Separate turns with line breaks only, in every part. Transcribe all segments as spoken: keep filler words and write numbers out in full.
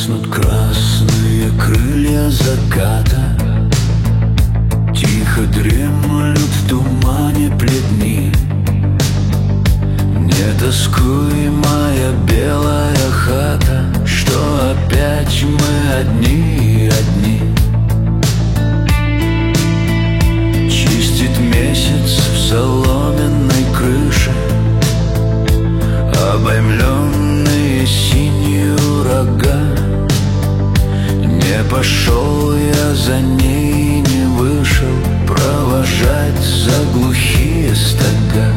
Гаснут красные крылья заката, тихо дремлют в тумане плетни. Не тоскуй, моя белая хата, что опять мы одни, одни. Чистит месяц в соломенной крыше, обоймленные синью рога. Не пошел я за ней, не вышел провожать за глухие стога.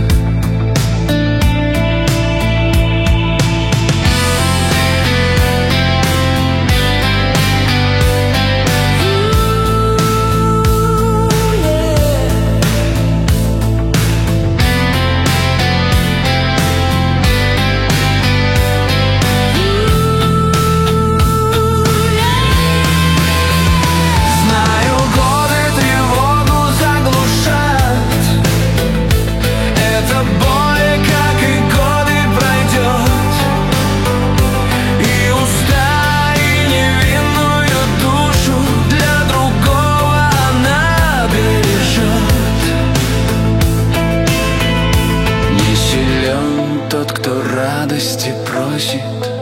Тот, кто радости просит,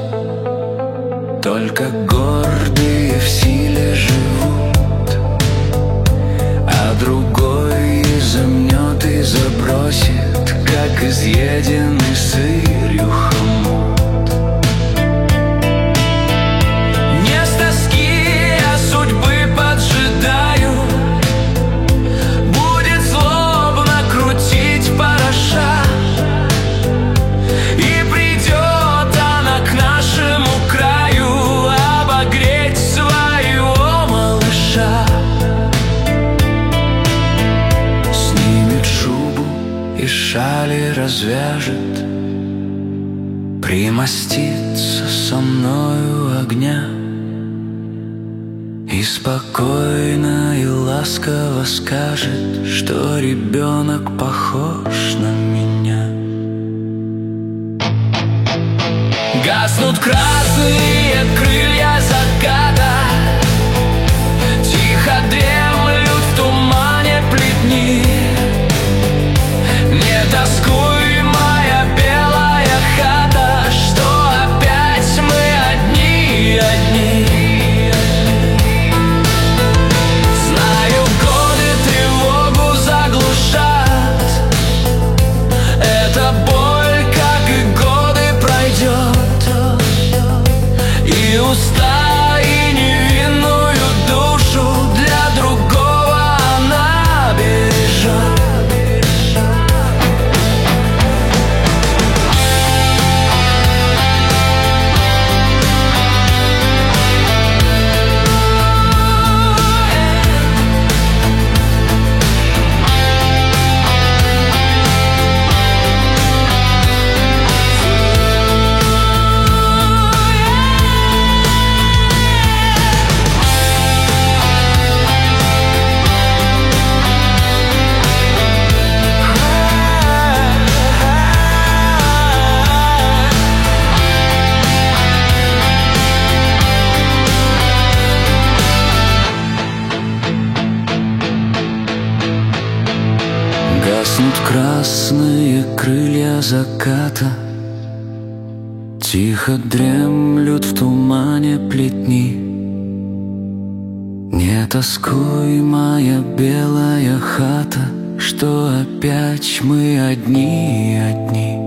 только гордые в силе живут, а другой изомнет и забросит, как изъеденный сырью хомут. Не с тоски я судьбы поджидаю, будет злобно крутить параша. И шали развяжет, примостится со мною огня и спокойно и ласково скажет, что ребенок похож на меня. Гаснут красные крылья заката, тихо дремлют в тумане плетни. Не тоскуй, моя белая хата, что опять мы одни, одни. Знаю, годы тревогу заглушат, эта боль, как и годы, пройдет, и уста, и невинную душу для другого она бережет. Гаснут красные крылья заката, тихо дремлют в тумане плетни. Не тоскуй, моя белая хата, что опять мы одни, одни.